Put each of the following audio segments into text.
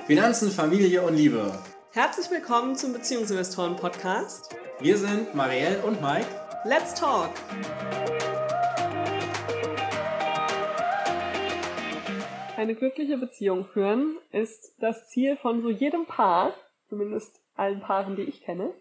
Finanzen, Familie und Liebe. Herzlich willkommen zum Beziehungsinvestoren-Podcast. Wir sind Marielle und Mike. Let's talk! Eine glückliche Beziehung führen ist das Ziel von so jedem Paar, zumindest allen Paaren, die ich kenne.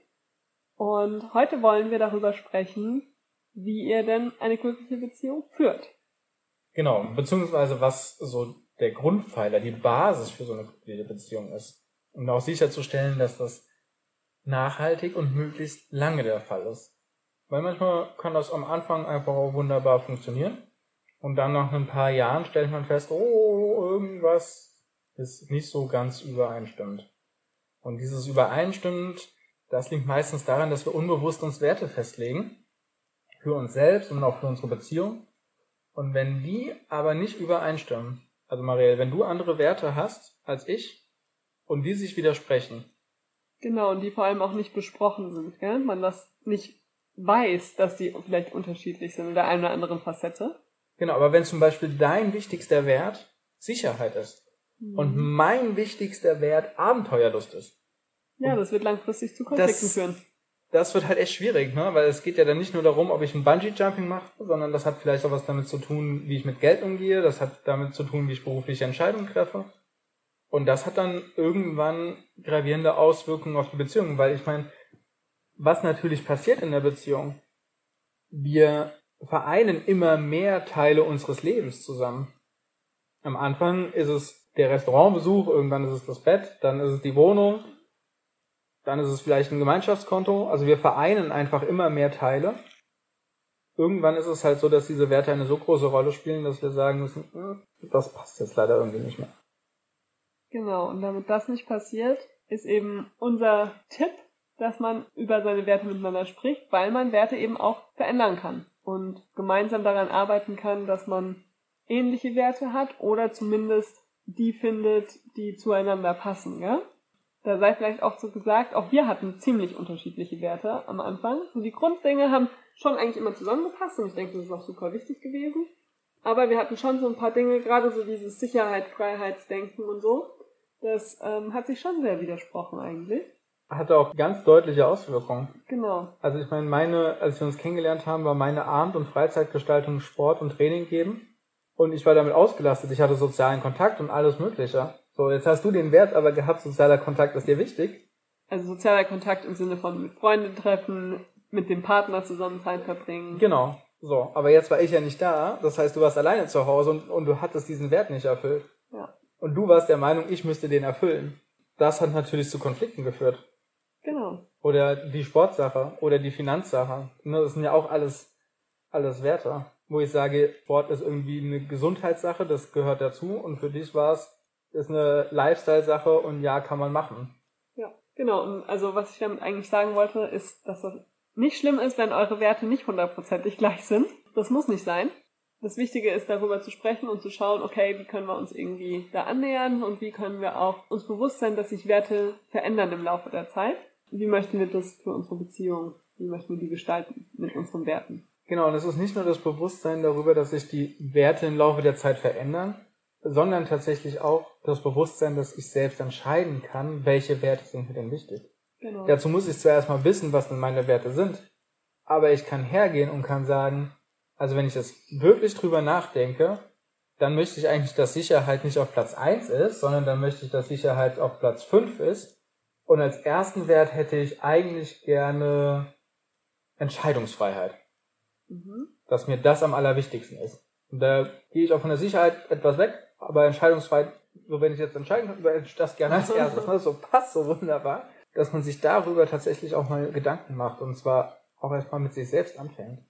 Und heute wollen wir darüber sprechen, wie ihr denn eine glückliche Beziehung führt. Genau, beziehungsweise was so der Grundpfeiler, die Basis für so eine glückliche Beziehung ist. Und auch sicherzustellen, dass das nachhaltig und möglichst lange der Fall ist. Weil manchmal kann das am Anfang einfach auch wunderbar funktionieren. Und dann nach ein paar Jahren stellt man fest, irgendwas ist nicht so ganz übereinstimmend. Und dieses übereinstimmend, das liegt meistens daran, dass wir unbewusst uns Werte festlegen. Für uns selbst und auch für unsere Beziehung. Und wenn die aber nicht übereinstimmen, also Marielle, wenn du andere Werte hast als ich und die sich widersprechen. Genau, und die vor allem auch nicht besprochen sind, gell? Man das nicht weiß, dass die vielleicht unterschiedlich sind in der einen oder anderen Facette. Genau, aber wenn zum Beispiel dein wichtigster Wert Sicherheit ist und mein wichtigster Wert Abenteuerlust ist. Ja, das wird langfristig zu Konflikten führen. Das wird halt echt schwierig, ne? Weil es geht ja dann nicht nur darum, ob ich ein Bungee-Jumping mache, sondern das hat vielleicht auch was damit zu tun, wie ich mit Geld umgehe, das hat damit zu tun, wie ich berufliche Entscheidungen treffe. Und das hat dann irgendwann gravierende Auswirkungen auf die Beziehung, weil ich meine, was natürlich passiert in der Beziehung, wir vereinen immer mehr Teile unseres Lebens zusammen. Am Anfang ist es der Restaurantbesuch, irgendwann ist es das Bett, dann ist es die Wohnung, dann ist es vielleicht ein Gemeinschaftskonto. Also wir vereinen einfach immer mehr Teile. Irgendwann ist es halt so, dass diese Werte eine so große Rolle spielen, dass wir sagen müssen, das passt jetzt leider irgendwie nicht mehr. Genau, und damit das nicht passiert, ist eben unser Tipp, dass man über seine Werte miteinander spricht, weil man Werte eben auch verändern kann und gemeinsam daran arbeiten kann, dass man ähnliche Werte hat oder zumindest die findet, die zueinander passen, ja? Da sei vielleicht auch so gesagt, auch wir hatten ziemlich unterschiedliche Werte am Anfang. Und die Grunddinge haben schon eigentlich immer zusammengepasst und ich denke, das ist auch super wichtig gewesen. Aber wir hatten schon so ein paar Dinge, gerade so dieses Sicherheit, Freiheitsdenken und so, das hat sich schon sehr widersprochen eigentlich. Hatte auch ganz deutliche Auswirkungen. Genau. Also ich meine, als wir uns kennengelernt haben, war meine Abend- und Freizeitgestaltung Sport und Training geben. Und ich war damit ausgelastet. Ich hatte sozialen Kontakt und alles Mögliche. So, jetzt hast du den Wert aber gehabt, sozialer Kontakt ist dir wichtig. Also sozialer Kontakt im Sinne von mit Freunden treffen, mit dem Partner zusammen Zeit verbringen. Genau. So, aber jetzt war ich ja nicht da. Das heißt, du warst alleine zu Hause und du hattest diesen Wert nicht erfüllt. Ja. Und du warst der Meinung, ich müsste den erfüllen. Das hat natürlich zu Konflikten geführt. Genau. Oder die Sportsache oder die Finanzsache. Das sind ja auch alles Werte. Wo ich sage, Sport ist irgendwie eine Gesundheitssache, das gehört dazu. Und für dich war es, ist eine Lifestyle-Sache und ja, kann man machen. Ja, genau. Und also was ich damit eigentlich sagen wollte, ist, dass das nicht schlimm ist, wenn eure Werte nicht 100%ig gleich sind. Das muss nicht sein. Das Wichtige ist, darüber zu sprechen und zu schauen, okay, wie können wir uns irgendwie da annähern und wie können wir auch uns bewusst sein, dass sich Werte verändern im Laufe der Zeit. Wie möchten wir das für unsere Beziehung, wie möchten wir die gestalten mit unseren Werten? Genau, und es ist nicht nur das Bewusstsein darüber, dass sich die Werte im Laufe der Zeit verändern, sondern tatsächlich auch das Bewusstsein, dass ich selbst entscheiden kann, welche Werte sind mir denn wichtig. Genau. Dazu muss ich zwar erstmal wissen, was denn meine Werte sind, aber ich kann hergehen und kann sagen, also wenn ich jetzt wirklich drüber nachdenke, dann möchte ich eigentlich, dass Sicherheit nicht auf Platz 1 ist, sondern dann möchte ich, dass Sicherheit auf Platz 5 ist. Und als ersten Wert hätte ich eigentlich gerne Entscheidungsfreiheit. Dass mir das am allerwichtigsten ist. Und da gehe ich auch von der Sicherheit etwas weg, aber Entscheidungsfreiheit, so wenn ich jetzt entscheiden kann, würde ich das gerne als erstes. Ne? So passt so wunderbar, dass man sich darüber tatsächlich auch mal Gedanken macht und zwar auch erstmal mit sich selbst anfängt.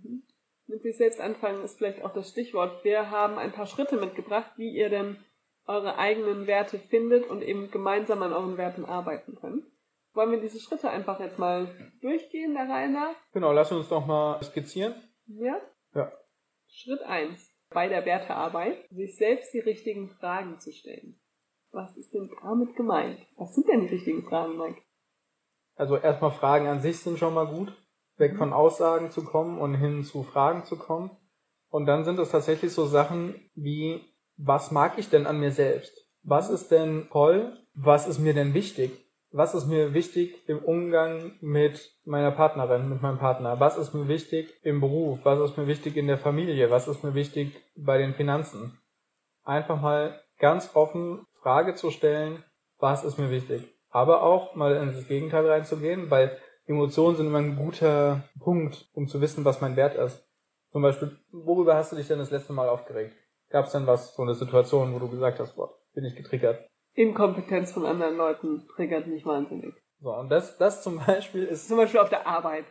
Mit sich selbst anfangen ist vielleicht auch das Stichwort. Wir haben ein paar Schritte mitgebracht, wie ihr denn eure eigenen Werte findet und eben gemeinsam an euren Werten arbeiten könnt. Wollen wir diese Schritte einfach jetzt mal durchgehen, der Reihe nach? Genau, lass uns doch mal skizzieren. Ja? Ja. Schritt 1. Bei der Wertearbeit, sich selbst die richtigen Fragen zu stellen. Was ist denn damit gemeint? Was sind denn die richtigen Fragen, Mike? Also erstmal Fragen an sich sind schon mal gut. Weg von Aussagen zu kommen und hin zu Fragen zu kommen. Und dann sind es tatsächlich so Sachen wie, was mag ich denn an mir selbst? Was ist denn toll? Was ist mir denn wichtig? Was ist mir wichtig im Umgang mit meiner Partnerin, mit meinem Partner? Was ist mir wichtig im Beruf? Was ist mir wichtig in der Familie? Was ist mir wichtig bei den Finanzen? Einfach mal ganz offen Frage zu stellen, was ist mir wichtig? Aber auch mal in das Gegenteil reinzugehen, weil Emotionen sind immer ein guter Punkt, um zu wissen, was mein Wert ist. Zum Beispiel, worüber hast du dich denn das letzte Mal aufgeregt? Gab es denn so eine Situation, wo du gesagt hast, boah, bin ich getriggert? Inkompetenz von anderen Leuten triggert mich wahnsinnig. So, und das zum Beispiel ist... Zum Beispiel auf der Arbeit.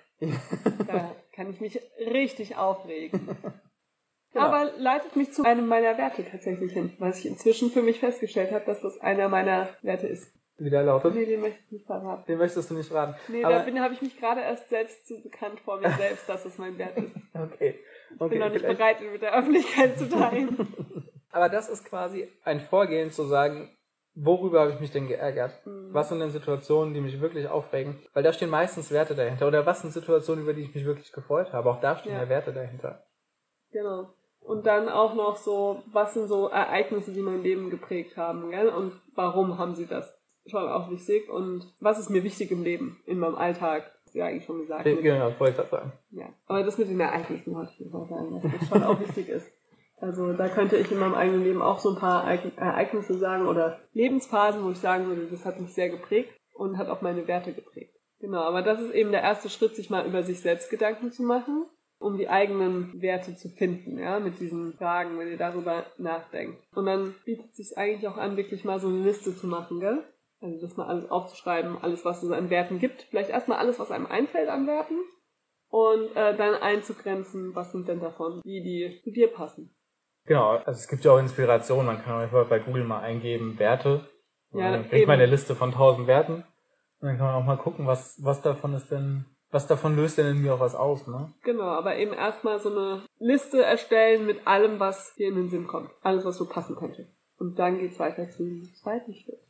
Da kann ich mich richtig aufregen. Genau. Aber leitet mich zu einem meiner Werte tatsächlich hin, was ich inzwischen für mich festgestellt habe, dass das einer meiner Werte ist. Wie der lautet? Nee, den möchte ich nicht verraten. Den möchtest du nicht raten. Nee, da habe ich mich gerade erst selbst zu bekannt vor mir selbst, dass das mein Wert ist. Okay. Ich bin noch nicht bereit, ihn mit der Öffentlichkeit zu teilen. Aber das ist quasi ein Vorgehen zu sagen, worüber habe ich mich denn geärgert? Was sind denn Situationen, die mich wirklich aufregen? Weil da stehen meistens Werte dahinter. Oder was sind Situationen, über die ich mich wirklich gefreut habe? Auch da stehen ja Werte dahinter. Genau. Und dann auch noch so, was sind so Ereignisse, die mein Leben geprägt haben, gell? Und warum haben sie das? Schon auch wichtig. Und was ist mir wichtig im Leben, in meinem Alltag? Das ja eigentlich schon gesagt. Genau, wollte ich das sagen. Ja. Aber das mit den Ereignissen wollte ich mal sagen, dass das schon auch wichtig ist. Also da könnte ich in meinem eigenen Leben auch so ein paar Ereignisse sagen oder Lebensphasen, wo ich sagen würde, das hat mich sehr geprägt und hat auch meine Werte geprägt. Genau, aber das ist eben der erste Schritt, sich mal über sich selbst Gedanken zu machen, um die eigenen Werte zu finden, ja, mit diesen Fragen, wenn ihr darüber nachdenkt. Und dann bietet es sich eigentlich auch an, wirklich mal so eine Liste zu machen, gell? Also das mal alles aufzuschreiben, alles, was es an Werten gibt. Vielleicht erstmal alles, was einem einfällt an Werten und dann einzugrenzen, was sind denn davon, die zu dir passen. Genau, also es gibt ja auch Inspiration, man kann auch bei Google mal eingeben, Werte. Ja, dann kriegt man eine Liste von 1000 Werten. Und dann kann man auch mal gucken, was davon ist denn, was davon löst denn in mir auch was aus, ne? Genau, aber eben erstmal so eine Liste erstellen mit allem, was dir in den Sinn kommt. Alles, was so passen könnte. Und dann geht's weiter zum zweiten Schritt.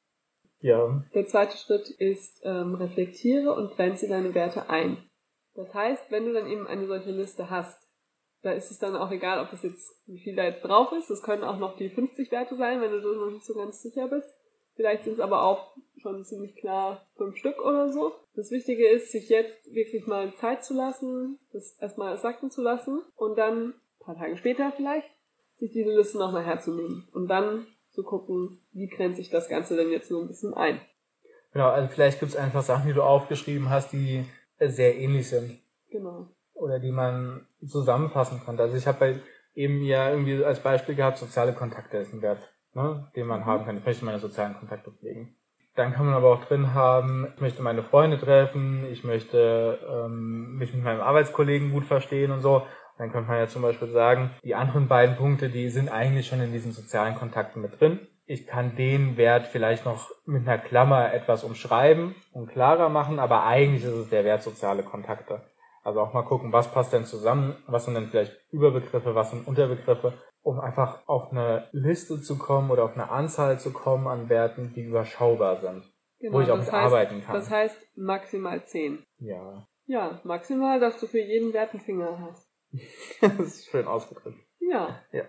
Ja. Der zweite Schritt ist, reflektiere und grenze deine Werte ein. Das heißt, wenn du dann eben eine solche Liste hast, da ist es dann auch egal, ob das jetzt, wie viel da jetzt drauf ist. Das können auch noch die 50 Werte sein, wenn du so noch nicht so ganz sicher bist. Vielleicht sind es aber auch schon ziemlich klar 5 Stück oder so. Das Wichtige ist, sich jetzt wirklich mal Zeit zu lassen, das erstmal sacken zu lassen und dann, ein paar Tage später vielleicht, sich diese Liste nochmal herzunehmen. Und dann zu gucken, wie grenze ich das Ganze denn jetzt so ein bisschen ein. Genau, also vielleicht gibt es einfach Sachen, die du aufgeschrieben hast, die sehr ähnlich sind. Genau. Oder die man zusammenfassen kann. Also ich habe bei eben ja irgendwie als Beispiel gehabt, soziale Kontakte ist ein Wert, ne, den man haben kann. Ich möchte meine sozialen Kontakte pflegen. Dann kann man aber auch drin haben, ich möchte meine Freunde treffen, ich möchte mich mit meinem Arbeitskollegen gut verstehen und so. Dann könnte man ja zum Beispiel sagen, die anderen beiden Punkte, die sind eigentlich schon in diesen sozialen Kontakten mit drin. Ich kann den Wert vielleicht noch mit einer Klammer etwas umschreiben und klarer machen, aber eigentlich ist es der Wert soziale Kontakte. Also auch mal gucken, was passt denn zusammen, was sind denn vielleicht Überbegriffe, was sind Unterbegriffe, um einfach auf eine Liste zu kommen oder auf eine Anzahl zu kommen an Werten, die überschaubar sind, genau, wo ich auch mit arbeiten kann. Das heißt maximal 10. Ja. Ja, maximal, dass du für jeden Wert einen Finger hast. Das ist schön ausgedrückt. Ja. Ja.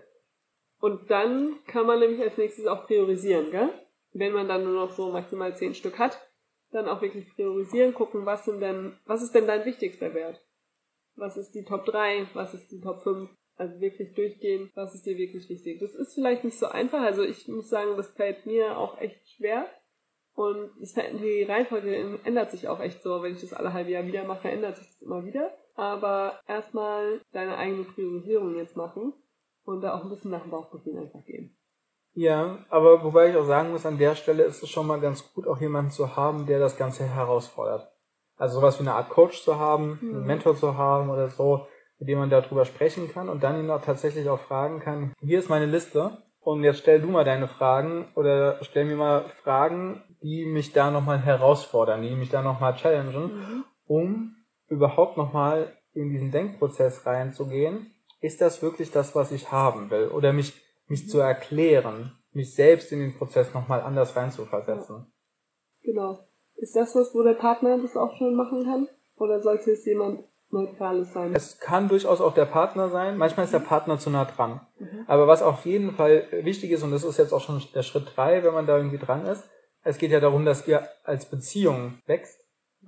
Und dann kann man nämlich als nächstes auch priorisieren, gell? Wenn man dann nur noch so maximal 10 Stück hat, dann auch wirklich priorisieren, gucken, was ist denn dein wichtigster Wert? Was ist die Top 3? Was ist die Top 5? Also wirklich durchgehen, was ist dir wirklich wichtig? Das ist vielleicht nicht so einfach, also ich muss sagen, das fällt mir auch echt schwer. Und die Reihenfolge ändert sich auch echt so, wenn ich das alle halbe Jahr wieder mache, ändert sich das immer wieder. Aber erstmal deine eigene Priorisierung jetzt machen und da auch ein bisschen nach dem Bauchgefühl einfach gehen. Ja, aber wobei ich auch sagen muss, an der Stelle ist es schon mal ganz gut, auch jemanden zu haben, der das Ganze herausfordert. Also sowas wie eine Art Coach zu haben, einen Mentor zu haben oder so, mit dem man darüber sprechen kann und dann ihn auch tatsächlich auch fragen kann, hier ist meine Liste und jetzt stell du mal deine Fragen oder stell mir mal Fragen, die mich da nochmal herausfordern, die mich da nochmal challengen, um überhaupt nochmal in diesen Denkprozess reinzugehen. Ist das wirklich das, was ich haben will? Oder mich zu erklären, mich selbst in den Prozess nochmal anders reinzuversetzen. Ja. Genau. Ist das was, wo der Partner das auch schon machen kann? Oder sollte es jemand Neutrales sein. Es kann durchaus auch der Partner sein. Manchmal ist der Partner zu nah dran. Aber was auf jeden Fall wichtig ist, und das ist jetzt auch schon der Schritt 3, wenn man da irgendwie dran ist, es geht ja darum, dass ihr als Beziehung wächst.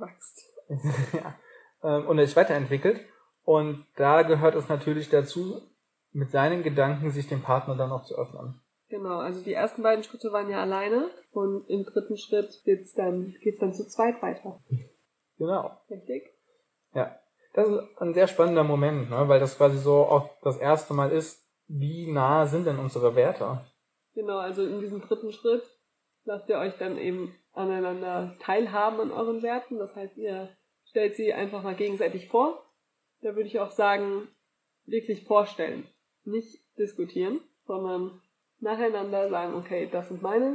Ja. Und es weiterentwickelt. Und da gehört es natürlich dazu, mit seinen Gedanken sich dem Partner dann auch zu öffnen. Genau, also die ersten beiden Schritte waren ja alleine und im dritten Schritt geht's dann zu zweit weiter. Genau. Richtig? Ja. Das ist ein sehr spannender Moment, ne? Weil das quasi so auch das erste Mal ist, wie nah sind denn unsere Werte? Genau, also in diesem dritten Schritt lasst ihr euch dann eben aneinander teilhaben an euren Werten. Das heißt, ihr stellt sie einfach mal gegenseitig vor. Da würde ich auch sagen, wirklich vorstellen. Nicht diskutieren, sondern nacheinander sagen, okay, das sind meine.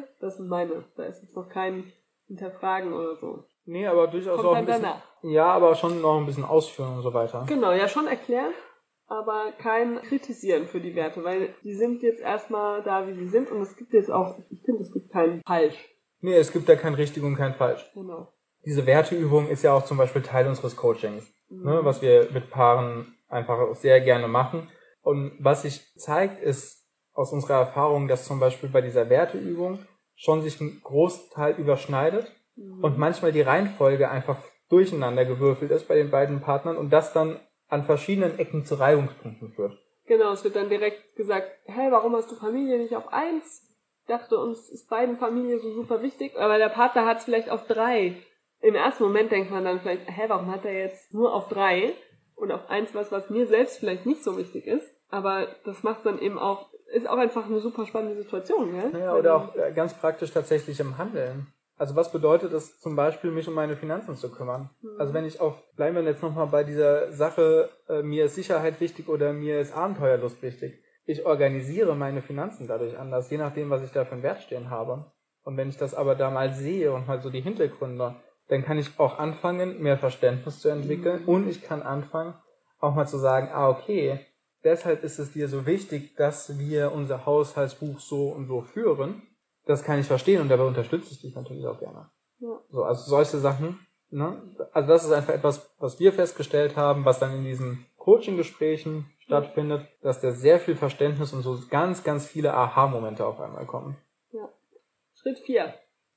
Da ist jetzt noch kein Hinterfragen oder so. Nee, aber durchaus Kommt auch dann ein bisschen. danach. Ja, aber schon noch ein bisschen ausführen und so weiter. Genau, ja schon erklären, aber kein Kritisieren für die Werte, weil die sind jetzt erstmal da, wie sie sind und es gibt jetzt auch, ich finde, es gibt kein Falsch. Nee, es gibt da kein richtig und kein falsch. Genau. Diese Werteübung ist ja auch zum Beispiel Teil unseres Coachings, ne, was wir mit Paaren einfach sehr gerne machen. Und was sich zeigt, ist aus unserer Erfahrung, dass zum Beispiel bei dieser Werteübung schon sich ein Großteil überschneidet und manchmal die Reihenfolge einfach durcheinander gewürfelt ist bei den beiden Partnern und das dann an verschiedenen Ecken zu Reibungspunkten führt. Genau, es wird dann direkt gesagt, hey, warum hast du Familie nicht auf 1? Ich dachte, uns ist beiden Familie so super wichtig, aber der Partner hat es vielleicht auf 3. Im ersten Moment denkt man dann vielleicht, hä, warum hat er jetzt nur auf 3 und auf 1 was mir selbst vielleicht nicht so wichtig ist? Aber das macht dann eben auch, ist auch einfach eine super spannende Situation, gell? Ja, oder auch ganz praktisch tatsächlich im Handeln. Also was bedeutet es zum Beispiel, mich um meine Finanzen zu kümmern? Also wenn ich bleiben wir jetzt nochmal bei dieser Sache, mir ist Sicherheit wichtig oder mir ist Abenteuerlust wichtig. Ich organisiere meine Finanzen dadurch anders, je nachdem, was ich da für einen Wert stehen habe. Und wenn ich das aber da mal sehe und mal so die Hintergründe, dann kann ich auch anfangen, mehr Verständnis zu entwickeln und ich kann anfangen, auch mal zu sagen, okay, deshalb ist es dir so wichtig, dass wir unser Haushaltsbuch so und so führen. Das kann ich verstehen und dabei unterstütze ich dich natürlich auch gerne. Ja. So, also solche Sachen, ne? Also das ist einfach etwas, was wir festgestellt haben, was dann in diesen Coaching-Gesprächen stattfindet, dass da sehr viel Verständnis und so ganz, ganz viele Aha-Momente auf einmal kommen. Ja. Schritt 4.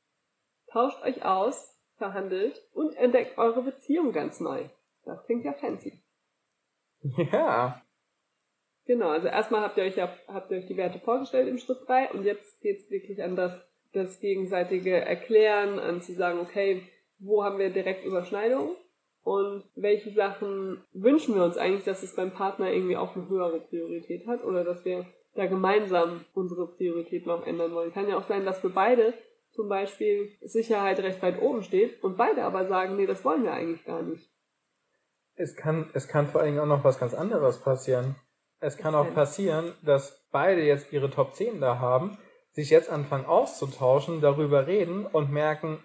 Tauscht euch aus, verhandelt und entdeckt eure Beziehung ganz neu. Das klingt ja fancy. Ja. Genau, also erstmal habt ihr euch die Werte vorgestellt im Schritt 3 und jetzt geht's wirklich an das gegenseitige Erklären, an zu sagen, okay, wo haben wir direkt Überschneidungen und welche Sachen wünschen wir uns eigentlich, dass es beim Partner irgendwie auch eine höhere Priorität hat oder dass wir da gemeinsam unsere Prioritäten auch ändern wollen. Kann ja auch sein, dass für beide zum Beispiel Sicherheit recht weit oben steht und beide aber sagen, nee, das wollen wir eigentlich gar nicht. Es kann vor allen Dingen auch noch was ganz anderes passieren. Es kann auch passieren, dass beide jetzt ihre Top 10 da haben, sich jetzt anfangen auszutauschen, darüber reden und merken,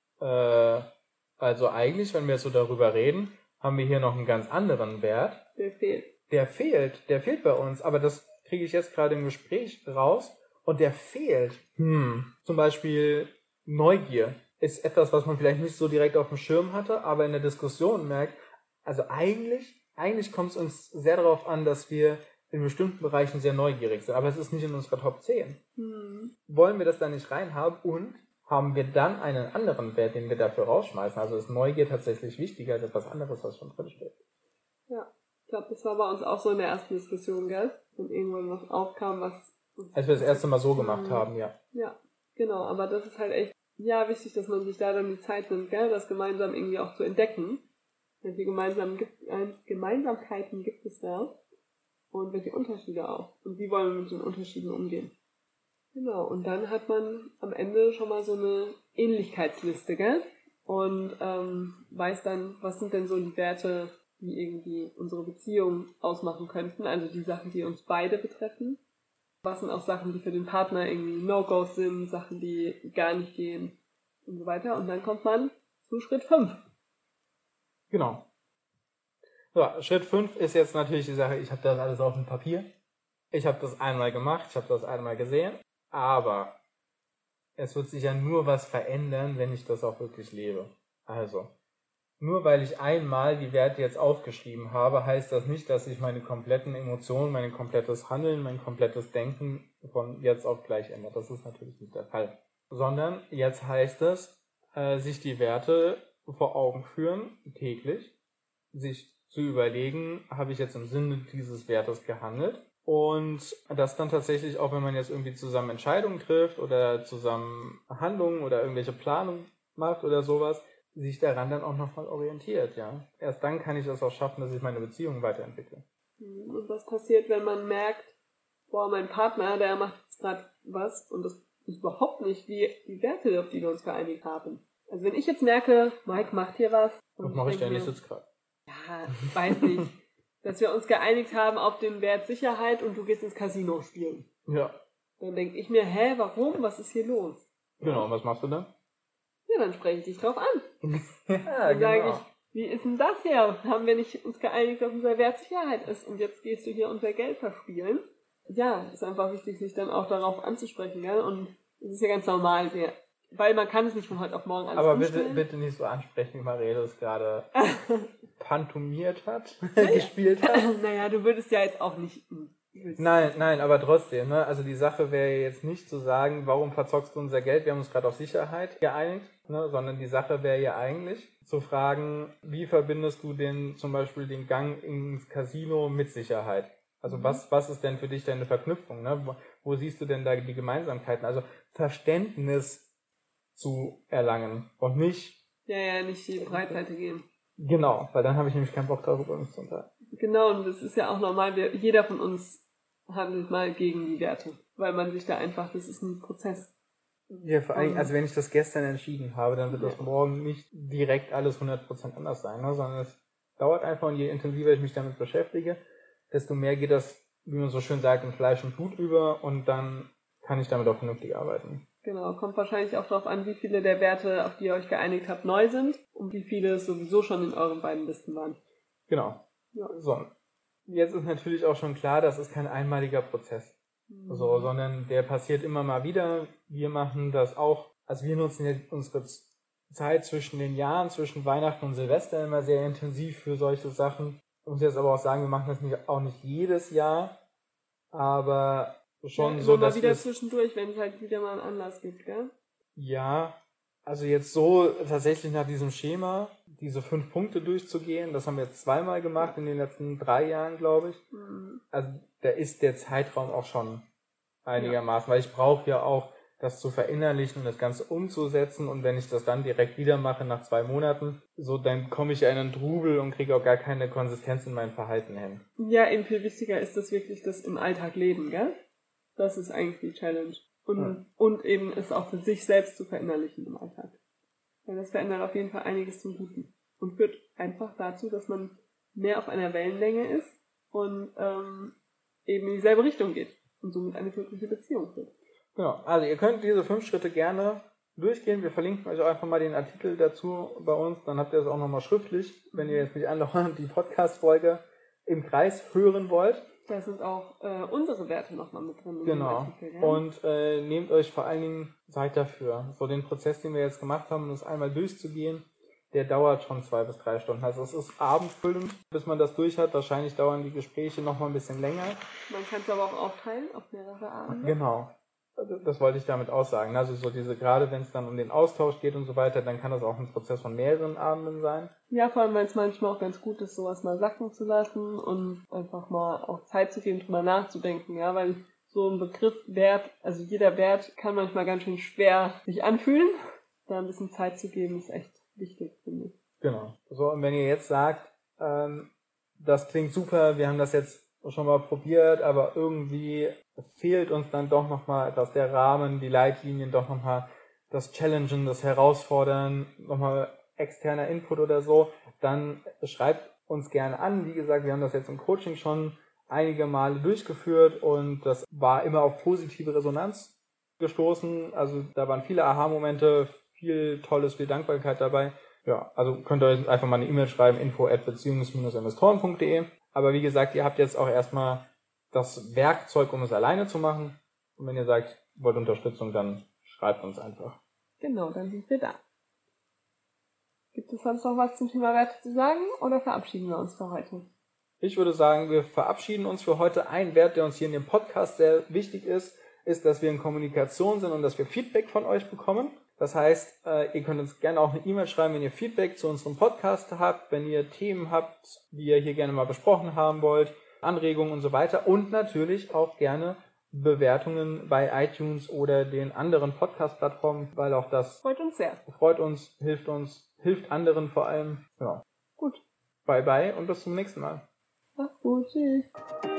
also eigentlich, wenn wir jetzt so darüber reden, haben wir hier noch einen ganz anderen Wert. Der fehlt bei uns, aber das kriege ich jetzt gerade im Gespräch raus und der fehlt. Zum Beispiel Neugier ist etwas, was man vielleicht nicht so direkt auf dem Schirm hatte, aber in der Diskussion merkt, also eigentlich kommt es uns sehr darauf an, dass wir in bestimmten Bereichen sehr neugierig sind, aber es ist nicht in unserer Top 10. Wollen wir das da nicht reinhaben und haben wir dann einen anderen Wert, den wir dafür rausschmeißen? Also ist Neugier tatsächlich wichtiger als etwas anderes, was schon drin steht. Ja, ich glaube, das war bei uns auch so in der ersten Diskussion, gell? Und irgendwann was aufkam, was... Als wir das erste Mal so gemacht haben, ja. Ja, genau, aber das ist halt echt, ja, wichtig, dass man sich da dann die Zeit nimmt, gell? Das gemeinsam irgendwie auch zu entdecken. Welche Gemeinsamkeiten gibt es da? Und welche Unterschiede auch? Und wie wollen wir mit den Unterschieden umgehen? Genau, und dann hat man am Ende schon mal so eine Ähnlichkeitsliste, gell? Und weiß dann, was sind denn so die Werte, die irgendwie unsere Beziehung ausmachen könnten, also die Sachen, die uns beide betreffen. Was sind auch Sachen, die für den Partner irgendwie No-Gos sind, Sachen, die gar nicht gehen und so weiter. Und dann kommt man zu Schritt 5. Genau. So, Schritt 5 ist jetzt natürlich die Sache, ich habe das alles auf dem Papier. Ich habe das einmal gemacht, ich habe das einmal gesehen, aber es wird sich ja nur was verändern, wenn ich das auch wirklich lebe. Also, nur weil ich einmal die Werte jetzt aufgeschrieben habe, heißt das nicht, dass ich meine kompletten Emotionen, mein komplettes Handeln, mein komplettes Denken von jetzt auf gleich ändert. Das ist natürlich nicht der Fall. Sondern jetzt heißt es, sich die Werte vor Augen führen, täglich, sich zu überlegen, habe ich jetzt im Sinne dieses Wertes gehandelt? Und das dann tatsächlich auch, wenn man jetzt irgendwie zusammen Entscheidungen trifft oder zusammen Handlungen oder irgendwelche Planungen macht oder sowas, sich daran dann auch nochmal orientiert, ja. Erst dann kann ich das auch schaffen, dass ich meine Beziehung weiterentwickle. Und was passiert, wenn man merkt, boah, mein Partner, der macht jetzt gerade was und das ist überhaupt nicht die Werte, auf die wir uns geeinigt haben. Also wenn ich jetzt merke, Mike macht hier was. Was mache ich denn? Ich sitze gerade. Ja, weiß nicht. Dass wir uns geeinigt haben auf den Wert Sicherheit und du gehst ins Casino spielen. Ja. Dann denke ich mir, warum? Was ist hier los? Genau, und was machst du dann? Ja, dann spreche ich dich drauf an. Ja, Dann sage ich, wie ist denn das hier? Haben wir nicht uns geeinigt, dass unser Wert Sicherheit ist und jetzt gehst du hier unser Geld verspielen? Ja, ist einfach wichtig, sich dann auch darauf anzusprechen, gell? Und es ist ja ganz normal, weil man kann es nicht von heute auf morgen alles aber umstellen. bitte nicht so ansprechen, wie Marielle es gerade pantomiert hat, gespielt hat. Naja, du würdest ja jetzt auch nicht... Nein, aber trotzdem, ne? Also die Sache wäre jetzt nicht zu sagen, warum verzockst du unser Geld, wir haben uns gerade auf Sicherheit geeinigt, ne? Sondern die Sache wäre ja eigentlich zu fragen, wie verbindest du zum Beispiel den Gang ins Casino mit Sicherheit? Also was ist denn für dich deine Verknüpfung, ne? Wo siehst du denn da die Gemeinsamkeiten? Also Verständnis zu erlangen und nicht... Ja, nicht die Breitseite gehen. Genau, weil dann habe ich nämlich keinen Bock darüber, mich zu unterhalten. Genau, und das ist ja auch normal, jeder von uns handelt mal gegen die Werte, weil man sich da einfach, das ist ein Prozess. Ja, vor allem, also wenn ich das gestern entschieden habe, dann wird das morgen nicht direkt alles 100% anders sein, ne? Sondern es dauert einfach und je intensiver ich mich damit beschäftige, desto mehr geht das, wie man so schön sagt, in Fleisch und Blut über und dann kann ich damit auch vernünftig arbeiten. Genau, kommt wahrscheinlich auch darauf an, wie viele der Werte, auf die ihr euch geeinigt habt, neu sind und wie viele sowieso schon in euren beiden Listen waren. Genau. Ja. So. Jetzt ist natürlich auch schon klar, das ist kein einmaliger Prozess. So, sondern der passiert immer mal wieder. Wir machen das auch, also wir nutzen jetzt unsere Zeit zwischen den Jahren, zwischen Weihnachten und Silvester immer sehr intensiv für solche Sachen. Ich muss jetzt aber auch sagen, wir machen das auch nicht jedes Jahr, aber schon ja, so, dass dass wieder zwischendurch, wenn es halt wieder mal einen Anlass gibt, gell? Ja, also jetzt so tatsächlich nach diesem Schema, diese 5 Punkte durchzugehen, das haben wir jetzt zweimal gemacht in den letzten 3 Jahren, glaube ich. Also da ist der Zeitraum auch schon einigermaßen, weil ich brauche ja auch das zu verinnerlichen und das Ganze umzusetzen und wenn ich das dann direkt wieder mache nach 2 Monaten, so dann komme ich ja in einen Trubel und kriege auch gar keine Konsistenz in meinem Verhalten hin. Ja, eben viel wichtiger ist das wirklich das im Alltag leben, gell? Das ist eigentlich die Challenge. Und eben es auch für sich selbst zu verinnerlichen im Alltag. Weil das verändert auf jeden Fall einiges zum Guten. Und führt einfach dazu, dass man mehr auf einer Wellenlänge ist und eben in dieselbe Richtung geht. Und somit eine glückliche Beziehung führt. Genau, also ihr könnt diese 5 Schritte gerne durchgehen. Wir verlinken euch auch einfach mal den Artikel dazu bei uns. Dann habt ihr es auch nochmal schriftlich, wenn ihr jetzt nicht andauernd die Podcast-Folge im Kreis hören wollt. Da sind auch unsere Werte nochmal mit drin. Genau. Artikel, ja? Und nehmt euch vor allen Dingen Zeit dafür. So den Prozess, den wir jetzt gemacht haben, um das einmal durchzugehen, der dauert schon 2 bis 3 Stunden. Also es ist abendfüllend, bis man das durch hat. Wahrscheinlich dauern die Gespräche nochmal ein bisschen länger. Man kann es aber auch aufteilen auf mehrere Abende. Genau. Das wollte ich damit aussagen. Also so gerade wenn es dann um den Austausch geht und so weiter, dann kann das auch ein Prozess von mehreren Abenden sein. Ja, vor allem, weil es manchmal auch ganz gut ist, sowas mal sacken zu lassen und einfach mal auch Zeit zu geben, drüber nachzudenken, ja, weil so ein Begriff Wert, also jeder Wert kann manchmal ganz schön schwer sich anfühlen. Da ein bisschen Zeit zu geben, ist echt wichtig, finde ich. Genau. So, und wenn ihr jetzt sagt, das klingt super, wir haben das jetzt schon mal probiert, aber irgendwie fehlt uns dann doch nochmal etwas, der Rahmen, die Leitlinien, doch nochmal das Challengen, das Herausfordern, nochmal externer Input oder so, dann schreibt uns gerne an. Wie gesagt, wir haben das jetzt im Coaching schon einige Male durchgeführt und das war immer auf positive Resonanz gestoßen. Also da waren viele Aha-Momente, viel Tolles, viel Dankbarkeit dabei. Ja, also könnt ihr euch einfach mal eine E-Mail schreiben, info@beziehungs-investoren.de. Aber wie gesagt, ihr habt jetzt auch erstmal das Werkzeug, um es alleine zu machen. Und wenn ihr sagt, ihr wollt Unterstützung, dann schreibt uns einfach. Genau, dann sind wir da. Gibt es sonst noch was zum Thema Werte zu sagen oder verabschieden wir uns für heute? Ich würde sagen, wir verabschieden uns für heute. Ein Wert, der uns hier in dem Podcast sehr wichtig ist, dass wir in Kommunikation sind und dass wir Feedback von euch bekommen. Das heißt, ihr könnt uns gerne auch eine E-Mail schreiben, wenn ihr Feedback zu unserem Podcast habt, wenn ihr Themen habt, die ihr hier gerne mal besprochen haben wollt, Anregungen und so weiter. Und natürlich auch gerne Bewertungen bei iTunes oder den anderen Podcast-Plattformen, weil auch das Freut uns sehr. freut uns, hilft anderen vor allem. Ja. Gut. Bye bye und bis zum nächsten Mal. Mach's gut. Tschüss.